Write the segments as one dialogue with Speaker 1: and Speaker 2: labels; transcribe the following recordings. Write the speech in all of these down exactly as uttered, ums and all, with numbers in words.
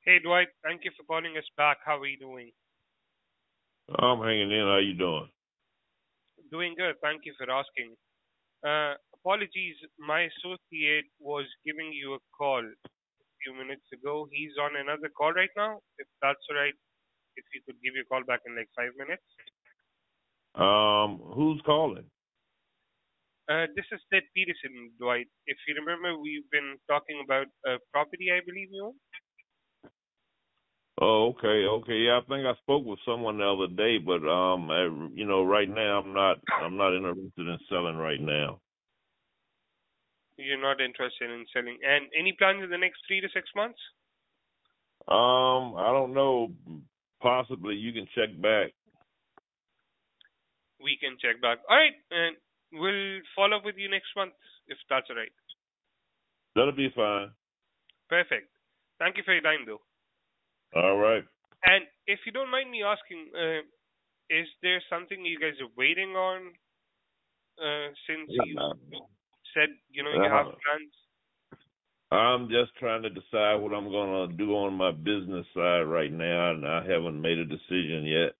Speaker 1: Hey Dwight, thank you for calling us back. How are you doing?
Speaker 2: I'm hanging in. How you doing?
Speaker 1: Doing good. Thank you for asking. Uh, apologies, my associate was giving you a call a few minutes ago. He's on another call right now. If that's all right, if you could give your call back in like five minutes.
Speaker 2: Um, who's calling?
Speaker 1: Uh, this is Ted Peterson, Dwight. If you remember, we've been talking about a property I believe you own.
Speaker 2: Oh, okay, okay. Yeah, I think I spoke with someone the other day, but um, I, you know, right now I'm not, I'm not interested in selling right now.
Speaker 1: You're not interested in selling. And any plans in the next three to six months?
Speaker 2: Um, I don't know. Possibly you can check back.
Speaker 1: We can check back. All right, and we'll follow up with you next month if that's all right.
Speaker 2: That'll be fine.
Speaker 1: Perfect. Thank you for your time, though.
Speaker 2: All right.
Speaker 1: And if you don't mind me asking, uh, is there something you guys are waiting on uh, since you said you know you have
Speaker 2: Uh,
Speaker 1: plans?
Speaker 2: I'm just trying to decide what I'm gonna do on my business side right now, and I haven't made a decision yet.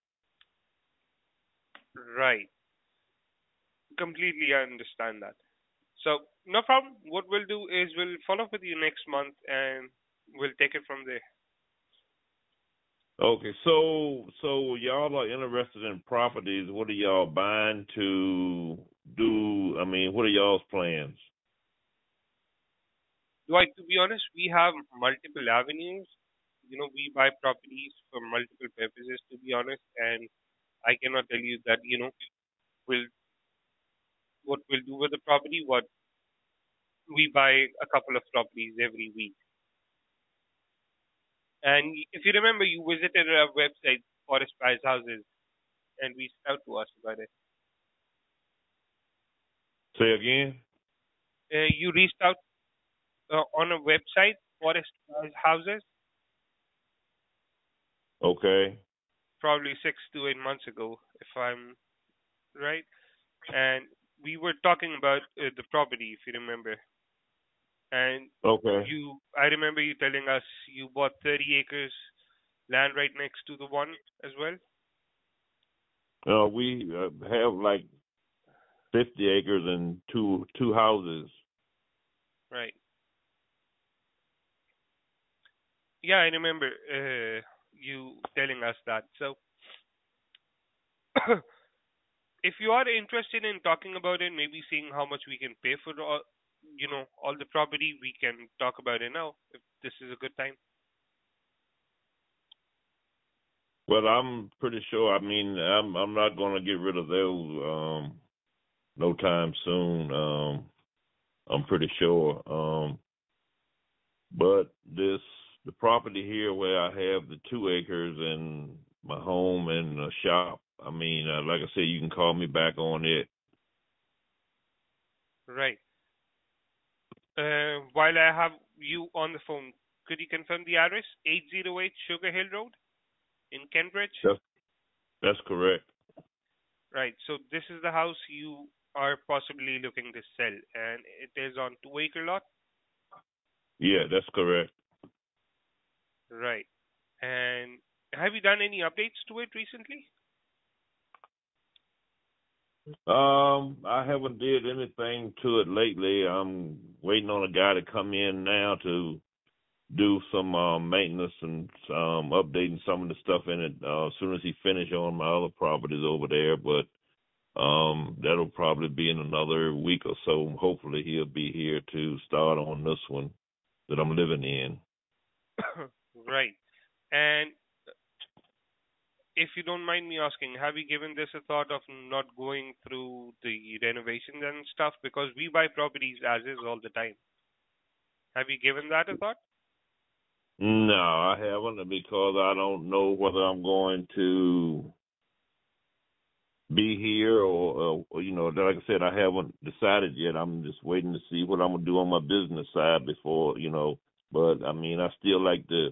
Speaker 1: Right. Completely, I understand that. So no problem. What we'll do is we'll follow up with you next month, and we'll take it from there.
Speaker 2: Okay, so so y'all are interested in properties. What are y'all buying to do? I mean, what are y'all's plans?
Speaker 1: Like to be honest, we have multiple avenues. You know, we buy properties for multiple purposes. To be honest, and I cannot tell you that you know we'll what we'll do with the property. What we buy a couple of properties every week. And if you remember, you visited our website, Forest Price Houses, and reached out to us about it.
Speaker 2: Say again?
Speaker 1: Uh, you reached out uh, on a website, Forest Price Houses,
Speaker 2: Okay.
Speaker 1: probably six to eight months ago, if I'm right. And we were talking about uh, the property, if you remember. And
Speaker 2: Okay.
Speaker 1: you, I remember you telling us you bought thirty acres land right next to the one as well.
Speaker 2: Uh, we uh, have like fifty acres and two two houses.
Speaker 1: Right. Yeah, I remember uh, you telling us that. So, if you are interested in talking about it, maybe seeing how much we can pay for all, you know, all the property, we can talk about it now. If this is a good time.
Speaker 2: Well, I'm pretty sure. I mean, I'm I'm not going to get rid of those um no time soon. Um, I'm pretty sure. Um, but this the property here where I have the two acres and my home and a shop. I mean, uh, like I said, you can call me back on it.
Speaker 1: Right. Uh, while I have you on the phone, could you confirm the address? eight oh eight Sugar Hill Road in Kentbridge.
Speaker 2: That's that's correct.
Speaker 1: Right. So this is the house you are possibly looking to sell, and it is on two acre lot.
Speaker 2: Yeah, that's correct.
Speaker 1: Right. And have you done any updates to it recently?
Speaker 2: Um, I haven't did anything to it lately. I'm waiting on a guy to come in now to do some um, maintenance and um, updating some of the stuff in it uh, as soon as he finish on my other properties over there. But um, that'll probably be in another week or so. Hopefully, he'll be here to start on this one that I'm living in.
Speaker 1: Right. And if you don't mind me asking, have you given this a thought of not going through the renovations and stuff? Because we buy properties as is all the time. Have you given that a thought?
Speaker 2: No, I haven't because I don't know whether I'm going to be here or, or you know, like I said, I haven't decided yet. I'm just waiting to see what I'm gonna do on my business side before, you know. But I mean, I still like to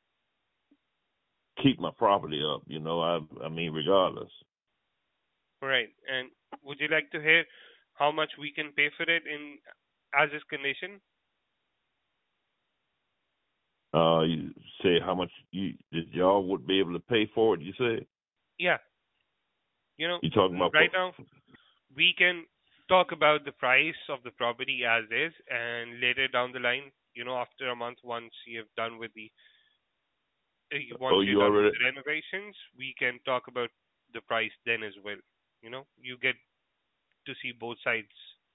Speaker 2: keep my property up, you know. I I mean, regardless.
Speaker 1: Right. And would you like to hear how much we can pay for it in as is condition?
Speaker 2: Uh, you say how much you that y'all would be able to pay for it? You said
Speaker 1: Yeah, you know,
Speaker 2: you talking about
Speaker 1: right
Speaker 2: for,
Speaker 1: now we can talk about the price of the property as is, and later down the line, you know, after a month, once you've done with the uh, once
Speaker 2: oh,
Speaker 1: you're
Speaker 2: you
Speaker 1: done with
Speaker 2: already
Speaker 1: the renovations, we can talk about the price then as well. You know, you get to see both sides.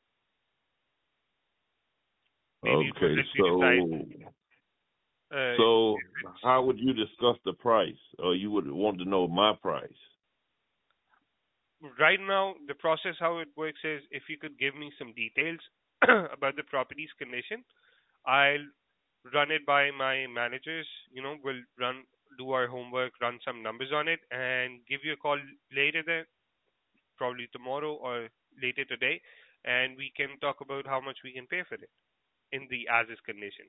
Speaker 1: Maybe you could
Speaker 2: okay.
Speaker 1: let me decide.
Speaker 2: So
Speaker 1: Uh,
Speaker 2: so how would you discuss the price, or you would want to know my price?
Speaker 1: right now, the process how it works is if you could give me some details about the property's condition, I'll run it by my managers. You know, we'll run do our homework, run some numbers on it, and give you a call later there, probably tomorrow or later today, and we can talk about how much we can pay for it in the as is condition.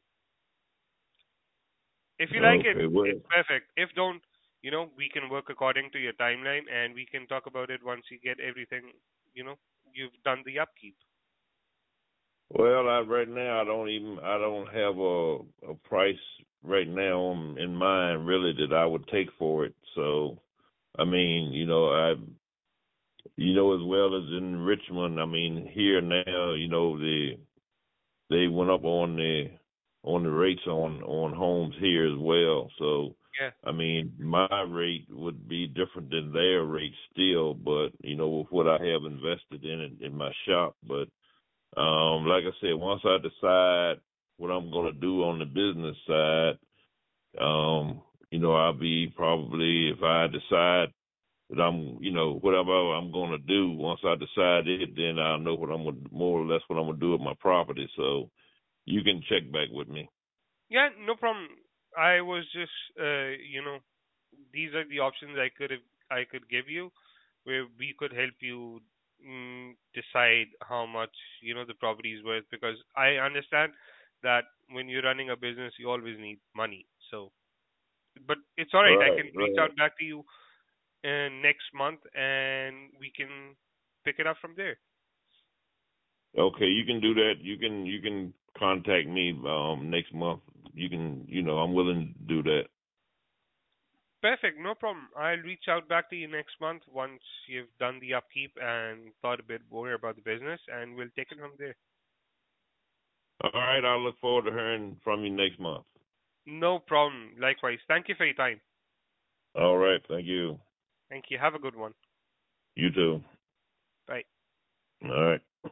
Speaker 1: If you like it,
Speaker 2: Okay. Well,
Speaker 1: it's perfect. If don't, you know, we can work according to your timeline and we can talk about it once you get everything, you know, you've done the upkeep.
Speaker 2: well, I, right now I don't even I don't have a a price right now in in mind really that I would take for it. So I mean, you know, I you know as well as in Richmond. I mean, here now, you know, the they went up on the on the rates on on homes here as well. So
Speaker 1: Yeah.
Speaker 2: I mean, my rate would be different than their rate still, but you know, with what I have invested in it in my shop. But um, like I said, once I decide what I'm going to do on the business side, um, you know, I'll be probably if I decide that I'm, you know, whatever I'm going to do. Once I decide it, then I'll know what I'm gonna, more or less what I'm going to do with my property. So you can check back with me.
Speaker 1: Yeah, no problem. I was just, uh, you know, these are the options I could have, I could give you, where we could help you mm, decide how much you know the property is worth. Because I understand that when you're running a business, you always need money. So, but it's all right. I
Speaker 2: Right,
Speaker 1: can reach
Speaker 2: right.
Speaker 1: out back to you uh, next month, and we can pick it up from there.
Speaker 2: Okay, you can do that. You can you can contact me um next month. You can, you know, I'm willing to do that.
Speaker 1: Perfect, no problem. I'll reach out back to you next month once you've done the upkeep and thought a bit more about the business, and we'll take it from there.
Speaker 2: All right, I'll look forward to hearing from you next month.
Speaker 1: No problem. Likewise. Thank you for your time.
Speaker 2: All right, thank you.
Speaker 1: Thank you. Have a good one.
Speaker 2: You too.
Speaker 1: Bye.
Speaker 2: All right.